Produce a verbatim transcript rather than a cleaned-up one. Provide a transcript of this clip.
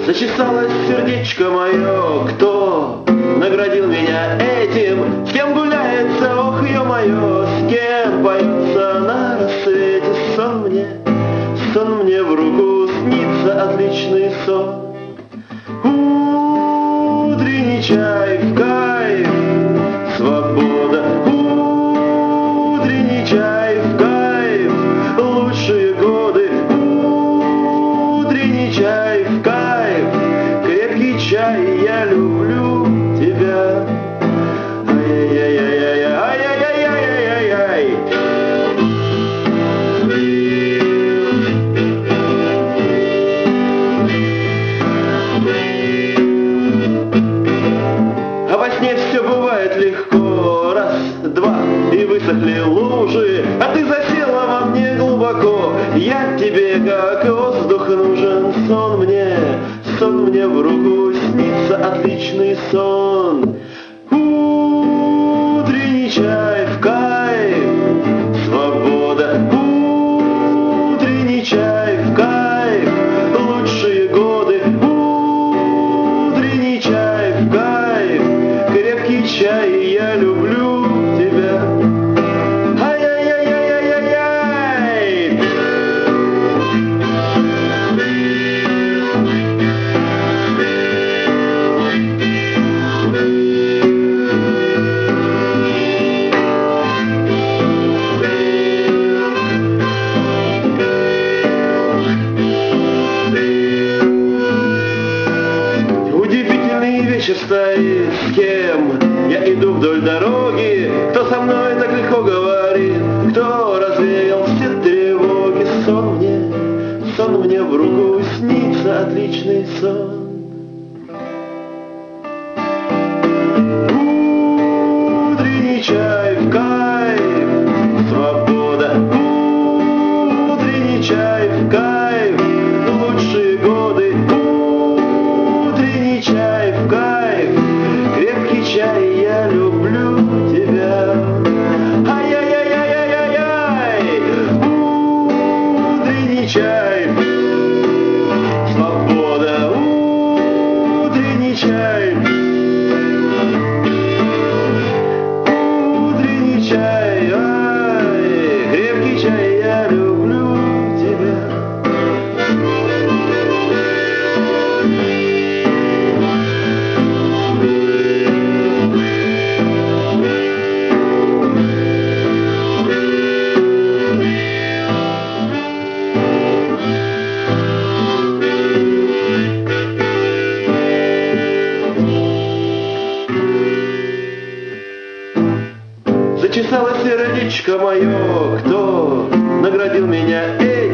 Зачесалось сердечко мое, кто наградил меня этим? С кем гуляется, ох, ё-моё, с кем поется на рассвете сон мне? Сон мне в руку снится отличный сон. Утренний чай в кайф, свобода. Утренний чай в кайф, лучшие годы. Утренний чай в кайф, крепкий чай, я люблю тебя. Ай-яй-яй-яй-яй, ай-яй-яй-яй-яй-яй. А во сне все бывает легко, раз, два, и высохли лужи, а ты засела во мне глубоко. Я тебе как воздух нужен, сон мне, сон мне в руку снится отличный сон. Утренний чай в кайф, свобода. Утренний чай в кайф, лучшие годы. Утренний чай в кайф, крепкий чай, я люблю тебя. Ай-яй-яй-яй-яй-яй. Удивительный вечер стоит, с кем я иду вдоль дороги, кто со мной так легко говорит, кто развеял все тревоги. Сон мне, сон мне в руку снится отличный сон. Утренний чай в кайф, свобода. Утренний чай в кайф, лучшие годы. Утренний чай в кайф, крепкий чай, я люблю тебя. Ай-яй-яй-яй-яй-яй. Утренний чай, свобода. Утренний чай. Утренний чай, ай, крепкий чай, я люблю тебя. Зачесалось сердечко мое, кто наградил меня этим?